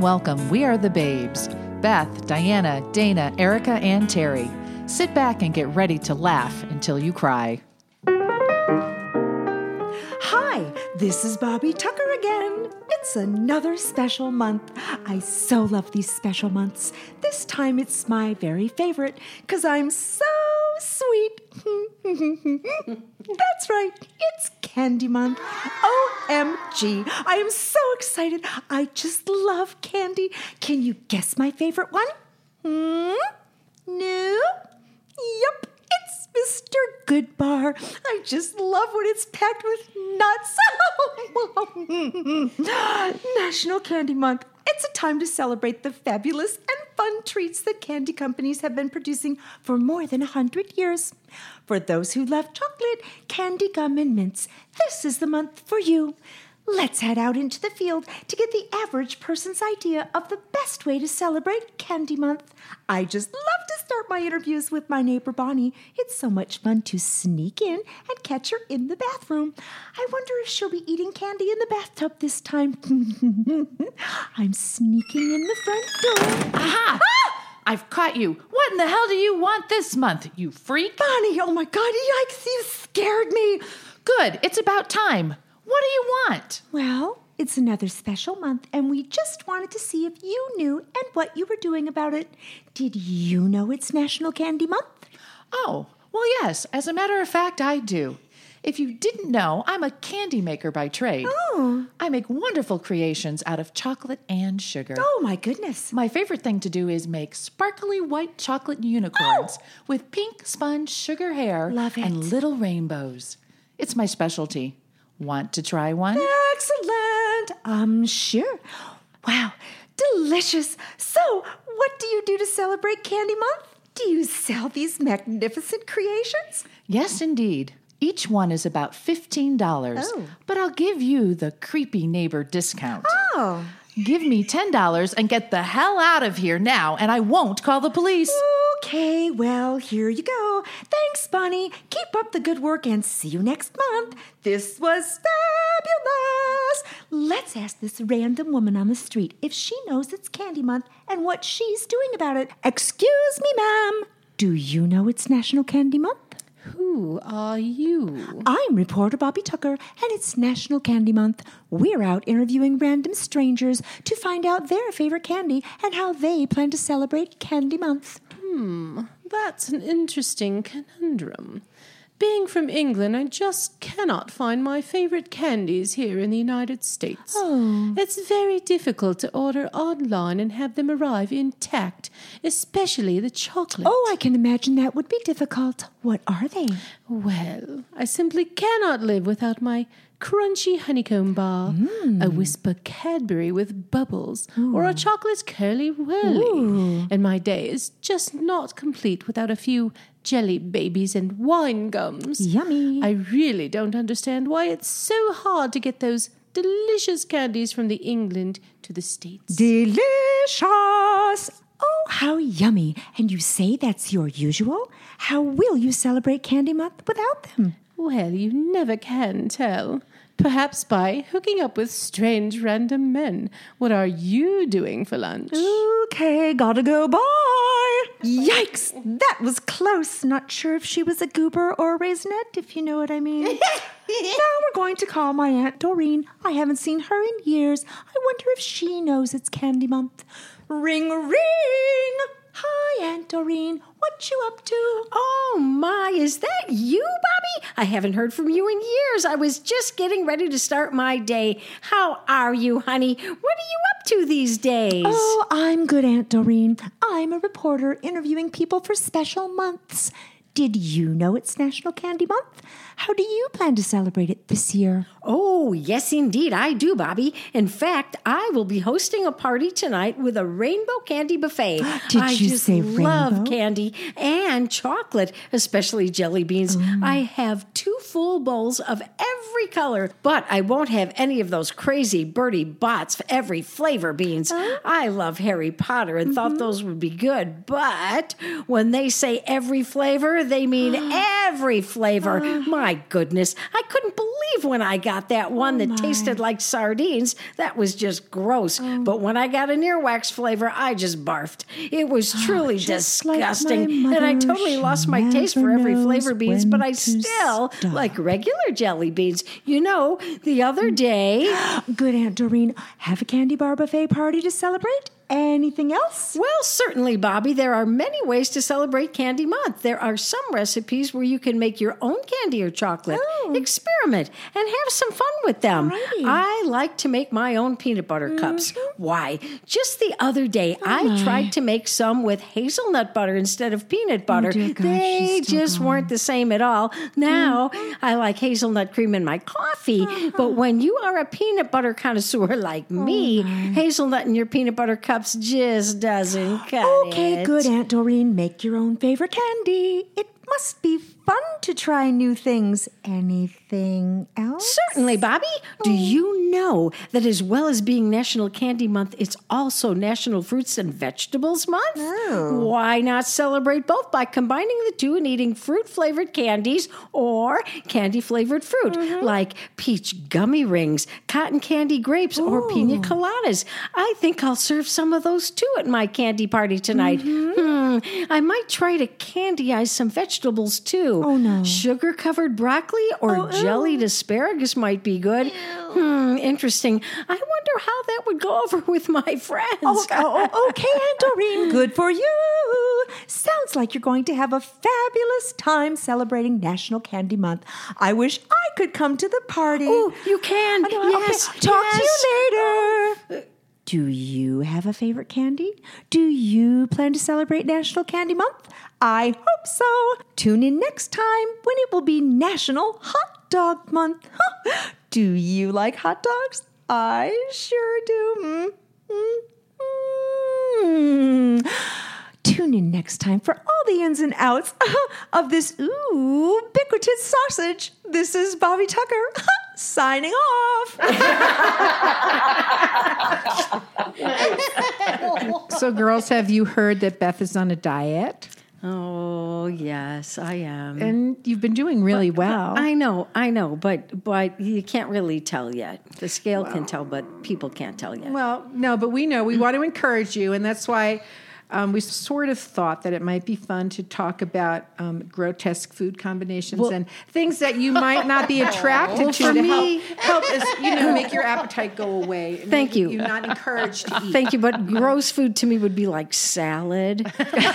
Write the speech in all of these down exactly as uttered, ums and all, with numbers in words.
welcome. We are the Babes. Beth, Diana, Dana, Erica, and Terry. Sit back and get ready to laugh until you cry. Hi, this is Bobby Tucker again. It's another special month. I so love these special months. This time it's my very favorite because I'm so sweet. That's right, it's Candy Month. O M G, I am so excited. I just love candy. Can you guess my favorite one? Hmm? No? Yup. It's Mister Goodbar. I just love when it's packed with nuts. National Candy Month. It's a time to celebrate the fabulous and fun treats that candy companies have been producing for more than a hundred years. For those who love chocolate, candy, gum, and mints, this is the month for you. Let's head out into the field to get the average person's idea of the best way to celebrate Candy Month. I just love to start my interviews with my neighbor Bonnie. It's so much fun to sneak in and catch her in the bathroom. I wonder if she'll be eating candy in the bathtub this time. I'm sneaking in the front door. Aha! Ah! I've caught you. What in the hell do you want this month, you freak? Bonnie, oh my God, yikes, you scared me. Good, it's about time. What do you want? Well, it's another special month, and we just wanted to see if you knew and what you were doing about it. Did you know it's National Candy Month? Oh, well, yes. As a matter of fact, I do. If you didn't know, I'm a candy maker by trade. Oh. I make wonderful creations out of chocolate and sugar. Oh, my goodness. My favorite thing to do is make sparkly white chocolate unicorns oh. with pink sponge sugar hair Love it. and little rainbows. It's my specialty. Want to try one? Excellent. Um, sure. Wow, delicious. So, what do you do to celebrate Candy Month? Do you sell these magnificent creations? Yes, indeed. Each one is about fifteen dollars, oh. but I'll give you the creepy neighbor discount. Oh. Give me ten dollars and get the hell out of here now, and I won't call the police. Okay, well, here you go. Thanks, Bonnie. Keep up the good work and see you next month. This was fabulous. Let's ask this random woman on the street if she knows it's Candy Month and what she's doing about it. Excuse me, ma'am. Do you know it's National Candy Month? Who are you? I'm reporter Bobby Tucker, and it's National Candy Month. We're out interviewing random strangers to find out their favorite candy and how they plan to celebrate Candy Month. Hmm, that's an interesting conundrum. Being from England, I just cannot find my favorite candies here in the United States. Oh. It's very difficult to order online and have them arrive intact, especially the chocolate. Oh, I can imagine that would be difficult. What are they? Well, I simply cannot live without my crunchy honeycomb bar, mm. a Whisper Cadbury with bubbles, Ooh. or a chocolate Curly Whirly. Ooh. And my day is just not complete without a few jelly babies and wine gums. Yummy. I really don't understand why it's so hard to get those delicious candies from the England to the States. Delicious! Oh, how yummy. And you say that's your usual? How will you celebrate Candy Month without them? Well, you never can tell. Perhaps by hooking up with strange random men. What are you doing for lunch? Okay, gotta go, bye. Yikes, that was close. Not sure if she was a goober or a raisinette, if you know what I mean. Now we're going to call my Aunt Doreen. I haven't seen her in years. I wonder if she knows it's Candy Month. Ring, ring. Hi, Aunt Doreen. What you up to? Oh, my, is that you, Bobby? I haven't heard from you in years. I was just getting ready to start my day. How are you, honey? What are you up to these days? Oh, I'm good, Aunt Doreen. I'm a reporter interviewing people for special months. Did you know it's National Candy Month? How do you plan to celebrate it this year? Oh, yes, indeed, I do, Bobby. In fact, I will be hosting a party tonight with a rainbow candy buffet. Did I you just say love rainbow? candy and chocolate, especially jelly beans. Mm. I have two full bowls of every color, but I won't have any of those crazy Bertie Bott's for every flavor beans. Huh? I love Harry Potter and mm-hmm. thought those would be good, but when they say every flavor, they mean every flavor. My goodness, I couldn't believe when I got that one that tasted like sardines. That was just gross. But when I got an earwax flavor, I just barfed. It was truly just like my disgusting. And I mother, totally she lost my taste for never every knows flavor beans, but when I to still stop. like regular jelly beans. You know, the other day... Good Aunt Doreen, have a candy bar buffet party to celebrate? Anything else? Well, certainly, Bobby. There are many ways to celebrate Candy Month. There are some recipes where you can make your own candy or chocolate. Oh. Experiment and have some fun with them. Alrighty. I like to make my own peanut butter cups. Why? Just the other day, I tried to make some with hazelnut butter instead of peanut butter. dear gosh, they she's still just gone. weren't the same at all. Now, I like hazelnut cream in my coffee, but when you are a peanut butter connoisseur like me, hazelnut in your peanut butter cups just doesn't cut Okay, it. good Aunt Doreen, make your own favorite candy. It must be fun to try new things. Anything else? Certainly, Bobby. Do you know that as well as being National Candy Month, it's also National Fruits and Vegetables Month? Oh. Why not celebrate both by combining the two and eating fruit-flavored candies or candy-flavored fruit, like peach gummy rings, cotton candy grapes, or pina coladas? I think I'll serve some of those too at my candy party tonight. Hmm, I might try to candyize some vegetables too. Oh, no. Sugar-covered broccoli or jellied asparagus might be good. Hmm, interesting. I wonder how that would go over with my friends. Oh, oh, okay, Aunt Doreen, good for you. Sounds like you're going to have a fabulous time celebrating National Candy Month. I wish I could come to the party. Oh, you can. I know, Yes. okay, talk yes. to you later. Do you have a favorite candy? Do you plan to celebrate National Candy Month? I hope so. Tune in next time when it will be National Hot Dog Month. Huh. Do you like hot dogs? I sure do. Mm, mm, mm. Tune in next time for all the ins and outs of this ooh, ubiquitous sausage. This is Bobby Tucker signing off. So, girls, have you heard that Beth is on a diet? Oh, yes, I am. And you've been doing really well. I know, I know, but but you can't really tell yet. The scale can tell, but people can't tell yet. Well, no, but we know we want to encourage you, and that's why um, we sort of thought that it might be fun to talk about um, grotesque food combinations Well- and things that you might not be attracted Well, to for to me- help, help us, you know, make your appetite go away. And Thank make you. You're not encouraged to eat. Thank you, but gross food to me would be like salad.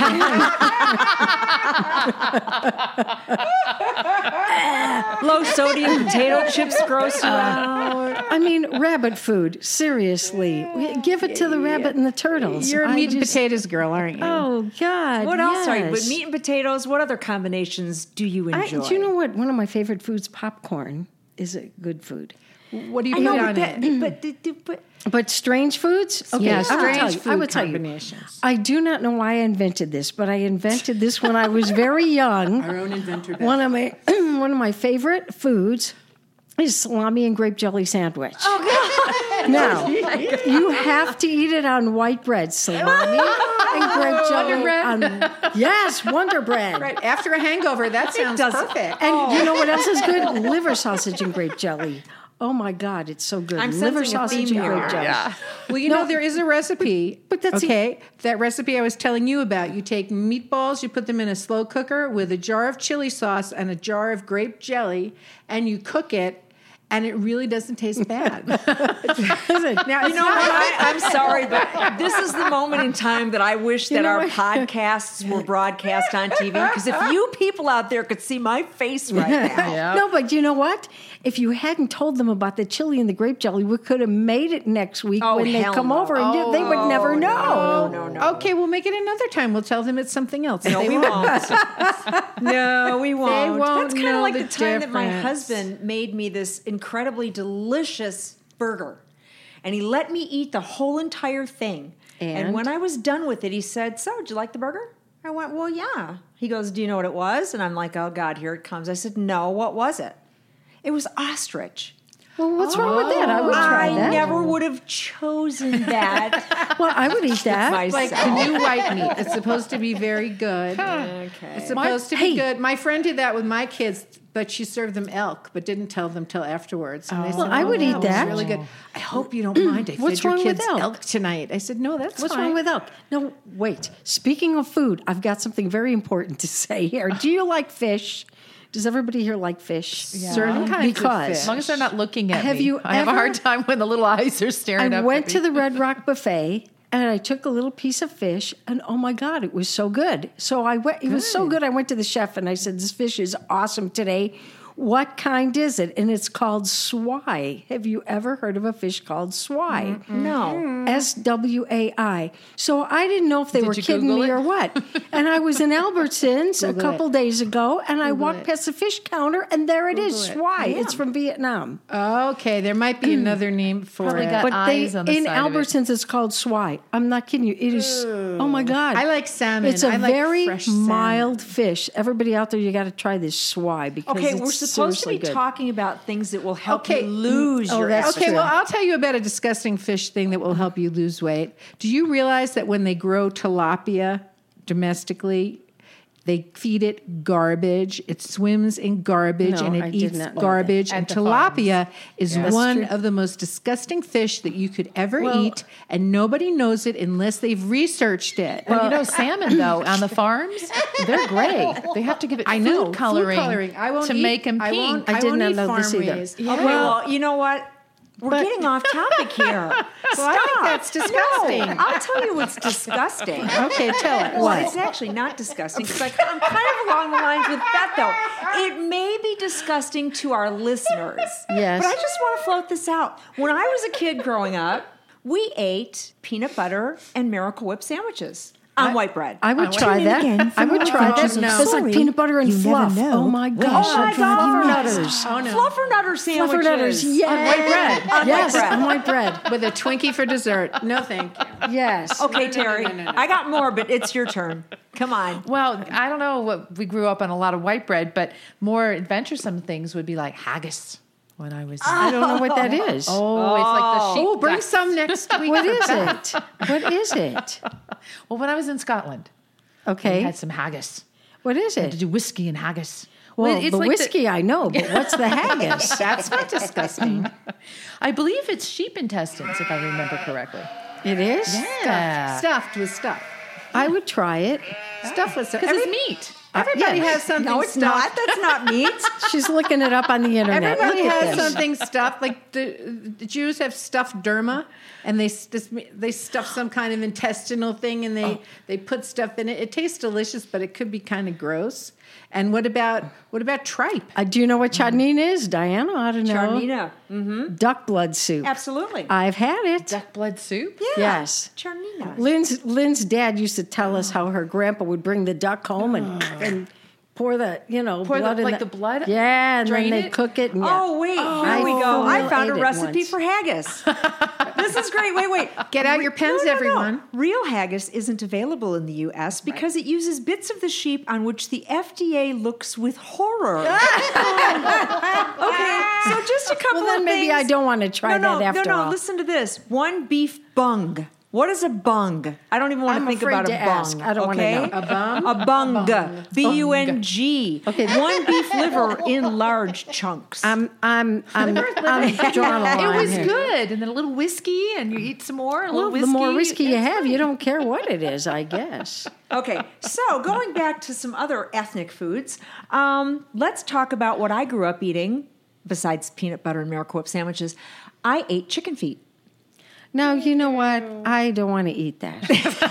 Low sodium potato chips gross you out. I mean, rabbit food. Seriously, give it to the rabbit and the turtles. You're a I meat and just- potatoes girl, aren't you? Oh God! What else are you? yes. But meat and potatoes, what other combinations do you I, enjoy? do you know what? One of my favorite foods, popcorn, is a good food. What do you I put know, on but, it? that, but, but, but But strange foods? Okay, Yeah, I will tell strange you. food I will tell you. combinations. I do not know why I invented this, but I invented this when I was very young. Our own inventor. One of my one of my favorite foods is salami and grape jelly sandwich. Oh God! Now you have to eat it on white bread, salami and grape jelly. bread? On, yes, Wonder Bread. Right after a hangover, that sounds does- perfect. And you know what else is good? Liver sausage and grape jelly. Oh my God, it's so good. I'm Liver sensing a sausage theme and grape here. jelly. Well, you know, there is a recipe. but that's the- okay. That recipe I was telling you about. You take meatballs, you put them in a slow cooker with a jar of chili sauce and a jar of grape jelly, and you cook it, and it really doesn't taste bad. now, You know what? I, I'm sorry, but this is the moment in time that I wish that know our what? podcasts were broadcast on T V. Because if you people out there could see my face right now. No, but you know what? If you hadn't told them about the chili and the grape jelly, we could have made it next week Oh, when they hell come no. over, and do- they would never know. No, no, no. Okay, we'll make it another time. We'll tell them it's something else. No, They we won't. won't. No, we won't. won't That's kind know of like the the, time that my difference. husband made me this incredibly delicious burger. And he let me eat the whole entire thing. And? when I was done with it, he said, "So, did you like the burger?" I went, "Well, yeah." He goes, "Do you know what it was?" And I'm like, "Oh, God, here it comes." I said, "No, what was it?" It was ostrich. Well, what's wrong with that? I would try I that. never would have chosen that. Well, I would eat that. Like the new white meat. It's supposed to be very good. Okay. It's supposed to be Hey. good. My friend did that with my kids, but she served them elk, but didn't tell them till afterwards. And they said, Well, I would "Oh, eat was that." really good. I hope you don't mind. I What's fed your wrong with kids elk? elk tonight. I said, no, that's What's fine. wrong with elk? No, wait. Speaking of food, I've got something very important to say here. Do you like fish? Does everybody here like fish? Certain kinds of Because fish. As long as they're not looking at Have me. you I have a ever- hard time when the little eyes are staring I up went at to me. the Red Rock Buffet and I took a little piece of fish, and oh my God, it was so good. So I went. It was so good. I went to the chef and I said, "This fish is awesome today. What kind is it?" And it's called swai. Have you ever heard of a fish called swai? No. S W A I. So I didn't know if they Did were you kidding Google me it? or what. And I was in Albertsons a Google couple it. days ago, and I walked it. past the fish counter, and there it is, Google it. swai. It's from Vietnam. Okay, there might be another name for Probably it. got But they, eyes on the in side of it. Albertsons, it's called swai. I'm not kidding you. It is. Oh my God! I like salmon. It's a I like very fresh salmon. mild fish. Everybody out there, you got to try this swai because Okay, it's we're supposed to seriously be good. talking about things that will help Okay. you lose Oh, your that's appetite. Okay, true. well, I'll tell you about a disgusting fish thing that will help you lose weight. Do you realize that when they grow tilapia domestically, they feed it garbage? It swims in garbage No, and I it did eats not know garbage. that. And At the tilapia is That's one true. of the most disgusting fish that you could ever Well- eat, and nobody knows it unless they've researched it. Well, you know, salmon though on the farms, they're gray. They have to give it I know food coloring, food coloring. I won't to eat, make them I pink. won't, I I did won't not eat know farm this either. raised. Okay, well, you know what? We're But- getting off topic here. Well, I think that's disgusting. No, I'll tell you what's disgusting. Okay, tell it. Well, it's actually not disgusting because I'm kind of along the lines with Beth, though. It may be disgusting to our listeners. Yes. But I just want to float this out. When I was a kid growing up, we ate peanut butter and Miracle Whip sandwiches on white bread. I would On try white- that. I would try that. No. It's like peanut butter and You never fluff. know. Oh my gosh! Oh my I'd God. Fluffernutters. Oh, no. Fluffernutter sandwiches. Fluffernutters. Yes. On white bread. On Yes, white bread. on white bread. With a Twinkie for dessert. No, thank you. Yes. Okay, Terry. I got more, but it's your turn. Come on. Well, I don't know what we grew up on a lot of white bread, but more adventuresome things would be like haggis when I was. I don't know what that is. Oh, it's like the sheep. Oh, bring guts. some next week. What for is Beth. it? What is it? Well, when I was in Scotland, we Okay. had some haggis. What is To it? do whiskey and haggis. Well, it's the like whiskey I know, but what's the haggis? That's not disgusting. I believe it's sheep intestines, if I remember correctly. It is? Yeah, Stuffed with stuff. I would try it. Stuffed with stuff. because Every- it's meat. Everybody yes. has something No, it's stuffed. not. That's not meat. She's looking it up on the internet. Everybody Look at has this. something stuffed. Like the, the Jews have stuffed derma, and they s- this, they stuff some kind of intestinal thing, and they they put stuff in it. It tastes delicious, but it could be kind of gross. And what about what about tripe? Uh, do you know what charnine is? Diana ought to know. Charnina. Duck blood soup. Absolutely. I've had it. Duck blood soup. Yeah. Yes. Charnina. Lynn's Lynn's dad used to tell us how her grandpa would bring the duck home and, and pour the you know Pour the- blood in like the blood? Yeah, and Drain then they it? cook it. And, yeah. Oh, wait. I Here we go. full I found a ate it recipe once. for haggis. This is great. Wait, wait. Get out your pens, No, no, no. everyone. Real haggis isn't available in the U S because it uses bits of the sheep on which the F D A looks with horror. Okay, so just a couple Well, then of maybe things. I don't want to try no, no, that after no, no. all. Listen to this. One beef bung. What is a bung? I don't even want I'm to think afraid about to a ask. bung. I don't wanna okay? know. A bum? A bung. B U N G. Okay. One beef liver in large chunks. I'm I'm I'm, I'm drawing a line It was here. good, and then a little whiskey, and you eat some more. A Well, little whiskey. the more whiskey you It's have, fine. you don't care what it is, I guess. Okay, so going back to some other ethnic foods, um, let's talk about what I grew up eating. Besides peanut butter and Miracle Whip sandwiches, I ate chicken feet. Now, you know what? I don't want to eat that.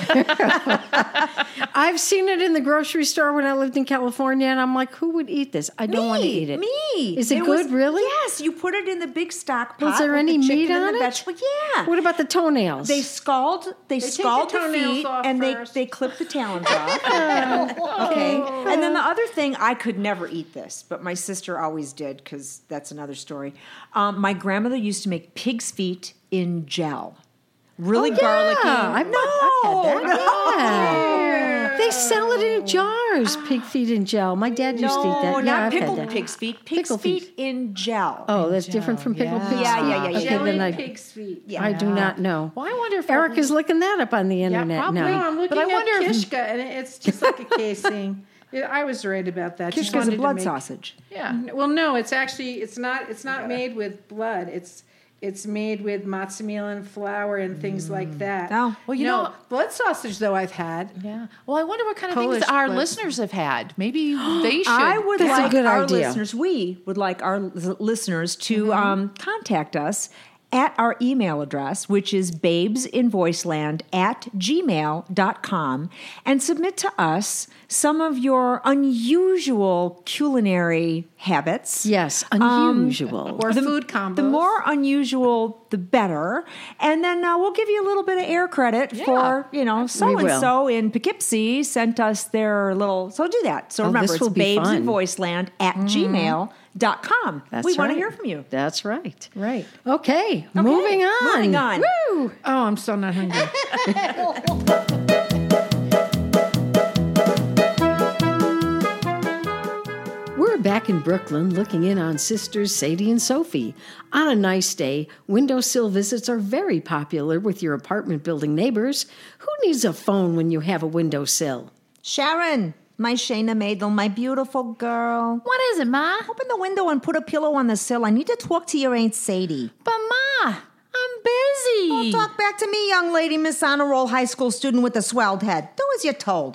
I've seen it in the grocery store when I lived in California, and I'm like, who would eat this? I don't want to eat it. Me. Is it, was- good, really? Yes, you put it in the big stock pot. Was there with any the chicken meat and on the it? vegetable. Yeah. What about the toenails? They scald. They, take scald the the, toenails feet off and they first. they clip the talons off. Okay. And then the other thing, I could never eat this, but my sister always did because that's another story. Um, my grandmother used to make pig's feet in gel, really Oh, yeah. garlicky. I've not- I've had that. No, Yeah. They sell it in jars, pig feet in gel. My dad used to eat that. No, Yeah, not I've had pickled that. pig's feet. Pig's Pickle feet, feet. in gel. Oh, that's different from pickled yeah. pig's Yeah, feet. yeah, yeah, yeah. Okay, Jelly then I, pig's feet. Yeah. I do not know. Well, I wonder if Eric is looking that up on the internet probably. No, now. I'm looking But I at wonder if- Kishka, and it's just like a casing. Yeah, I was right about that. Just Kishka's wanted a to blood make- sausage. Yeah. Well, no, it's actually it's not it's not made with blood. It's it's made with matzo meal and flour and things like that. Oh. Well, you no, know- blood sausage though I've had. Yeah. Well, I wonder what kind of Polish things our blood. listeners have had. Maybe they should. I would That's a like good our idea. listeners, we would like our l- listeners to um, contact us at our email address, which is babesinvoiceland at gmail dot com, and submit to us some of your unusual culinary habits. Yes, unusual. Or food combos. The more unusual, the better. And then uh, we'll give you a little bit of air credit for, you know, so and so in Poughkeepsie sent us their little. So do that. So Oh, remember, this it's will be fun. babesinvoiceland at gmail dot com. That's we want to right. hear from you. That's right. Right. Okay, moving on. moving on. Woo! Oh, I'm so not hungry. We're back in Brooklyn looking in on sisters Sadie and Sophie. On a nice day, windowsill visits are very popular with your apartment building neighbors. Who needs a phone when you have a windowsill? Sharon, my Shayna Maidel, my beautiful girl. What is it, Ma? Open the window and put a pillow on the sill. I need to talk to your Aunt Sadie. But Ma, I'm busy. Talk back to me, young lady, Miss Honor Roll High School student with the swelled head. Do as you're told.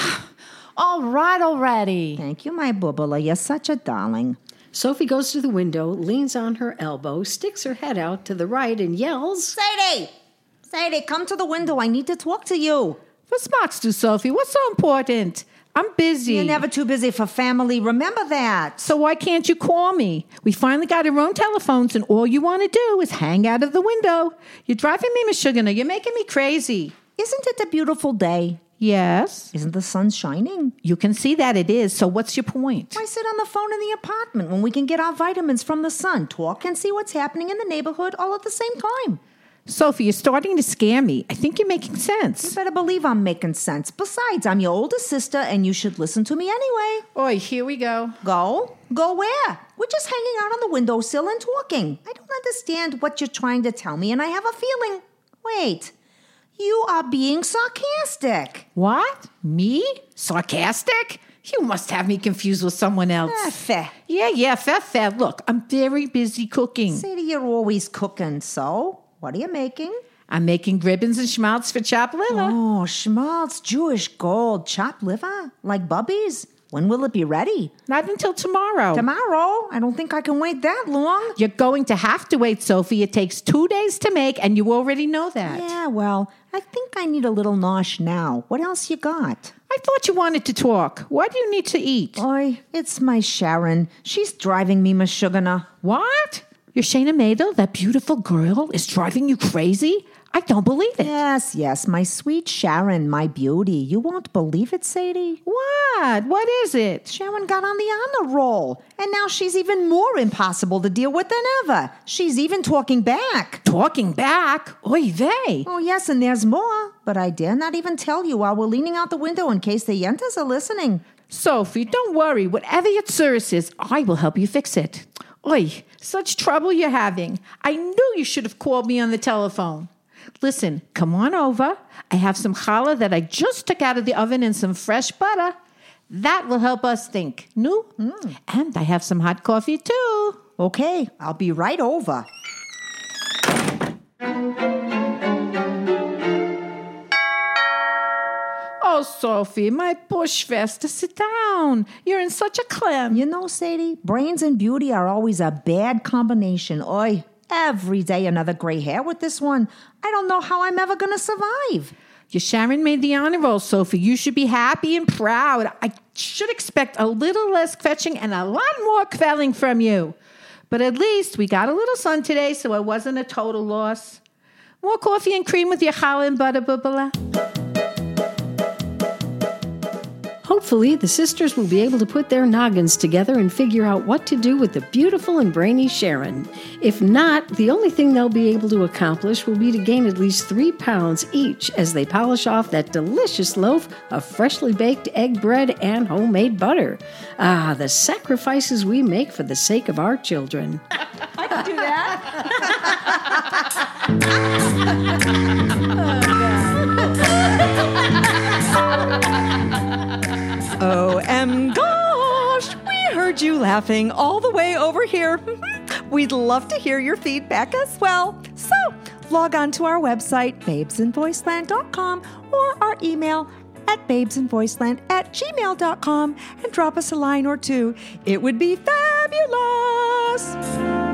All right already. Thank you, my boobala. You're such a darling. Sophie goes to the window, leans on her elbow, sticks her head out to the right, and yells, Sadie! Sadie, come to the window. I need to talk to you. What's Max do, Sophie? What's so important? I'm busy. You're never too busy for family. Remember that. So why can't you call me? We finally got our own telephones, and all you want to do is hang out of the window. You're driving me, Miss Sugarna. You're making me crazy. Isn't it a beautiful day? Yes. Isn't the sun shining? You can see that it is. So what's your point? Why sit on the phone in the apartment when we can get our vitamins from the sun, talk, and see what's happening in the neighborhood all at the same time? Sophie, you're starting to scare me. I think you're making You sense. better believe I'm making sense. Besides, I'm your older sister, and you should listen to me anyway. Oi, here we go. Go? Go where? We're just hanging out on the windowsill and talking. I don't understand what you're trying to tell me, and I have a feeling. Wait. You are being sarcastic. What? Me? Sarcastic? You must have me confused with someone else. Ah, fair. Yeah, yeah, fair, fair. Look, I'm very busy cooking. Sadie, you're always cooking, so what are you making? I'm making ribbons and schmaltz for chopped liver. Oh, schmaltz, Jewish gold, chopped liver, like Bubby's. When will it be ready? Not until tomorrow. Tomorrow? I don't think I can wait that long. You're going to have to wait, Sophie. It takes two days to make, and you already know that. Yeah, well, I think I need a little nosh now. What else you got? I thought you wanted to talk. What do you need to eat? Oi, it's my Sharon. She's driving me Meshuggah. What? Your Shayna Maidel, that beautiful girl, is driving you crazy? I don't believe it. Yes, yes, my sweet Sharon, my beauty. You won't believe it, Sadie. What? What is it? Sharon got on the honor roll, and now she's even more impossible to deal with than ever. She's even talking back. Talking back? Oy vey. Oh, yes, and there's more, but I dare not even tell you while we're leaning out the window in case the yentas are listening. Sophie, don't worry. Whatever your tsuris is, I will help you fix it. Oy, such trouble you're having. I knew you should have called me on the telephone. Listen, come on over. I have some challah that I just took out of the oven and some fresh butter. That will help us think. No? Mm. And I have some hot coffee too. Okay, I'll be right over. Oh, Sophie, my bush festa, sit down. You're in such a clam. You know, Sadie, brains and beauty are always a bad combination. Oi, every day another gray hair with this one. I don't know how I'm ever going to survive. Your Sharon made the honor roll, Sophie. You should be happy and proud. I should expect a little less fetching and a lot more quelling from you. But at least we got a little sun today, so it wasn't a total loss. More coffee and cream with your challah and butter, bubala. Hopefully, the sisters will be able to put their noggins together and figure out what to do with the beautiful and brainy Sharon. If not, the only thing they'll be able to accomplish will be to gain at least three pounds each as they polish off that delicious loaf of freshly baked egg bread and homemade butter. Ah, the sacrifices we make for the sake of our children. I can do that. Oh, M gosh, we heard you laughing all the way over here. We'd love to hear your feedback as well. So log on to our website, babes in voiceland dot com, or our email at babesandvoiceland at gmail dot com and drop us a line or two. It would be fabulous.